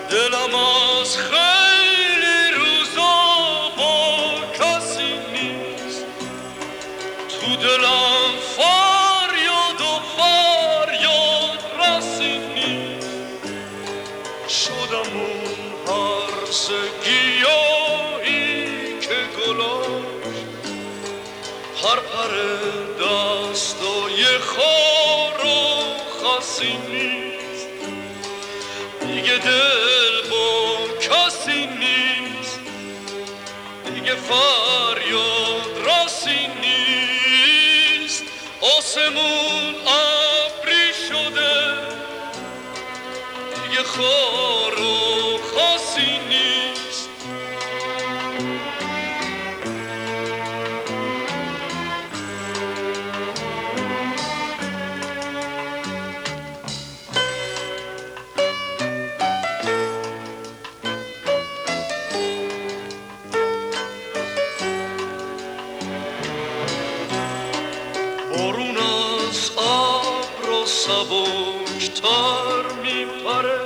دلم از خیلی روزا با کسی نیست، تو دلم فریاد و فریاد رسی نیست. شدم اون هرس گیاهی که گلاش پرپر دستای خار و خسی نیست. دیگه دل با کسی نیست، دیگه فریاد رسی نیست. آسمون ابری شده، دیگه خار و خسی نیست. بارون از ابر سبکتر میپره،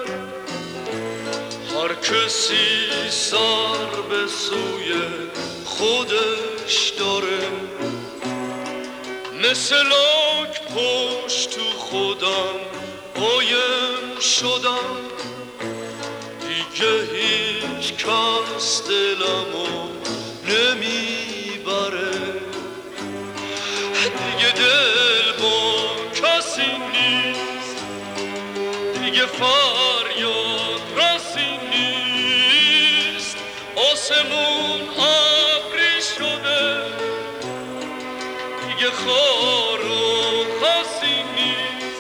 هر کسی سر به سوی خودش داره. مثل لاک پشت تو خودم قایم شدم، دیگه هیچ کس دلمو نمیبره. دیگه دل با کسی نیست، دیگه فریاد رسی نیست. آسمون ابری شده، دیگه خار و خسی نیست.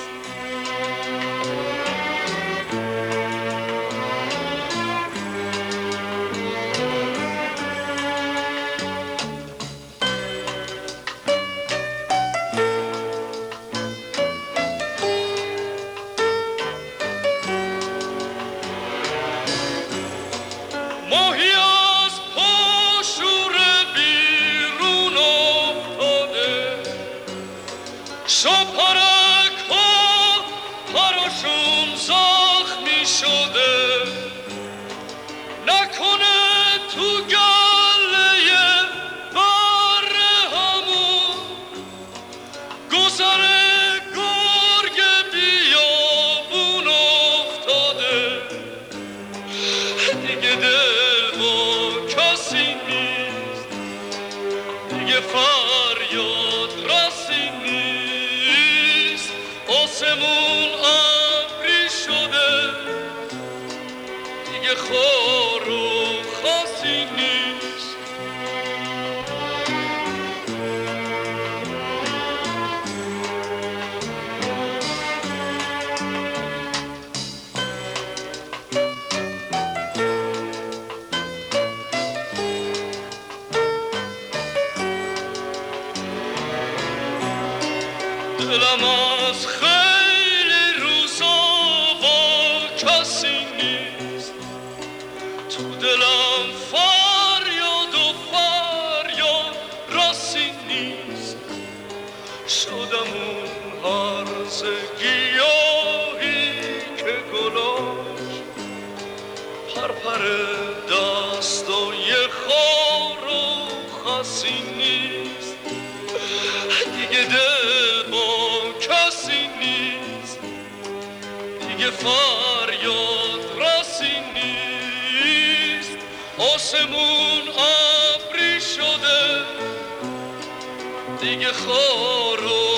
ماهی از پاشور بیرون افتاده، شاپرک ها پراشون زخمی شده. نکنه تو گله بره همون گذر گرگ بیابون افتاده. دیگه دل با کسی نیست، دیگه فریاد رسی نیست. آسمون ابری شده، دیگه خار و خسی نیست. دلم از خیلی روزا با کسی نیست، تو دلم فریاد و فریاد رسی نیست. شدم اون هرز گیاهی که گلاش پرپر دستای خار و خسی نیست. دیگه دل با کسی نیست، دیگه فریاد رسی نیست. آسمون ابری شده، دیگه خار و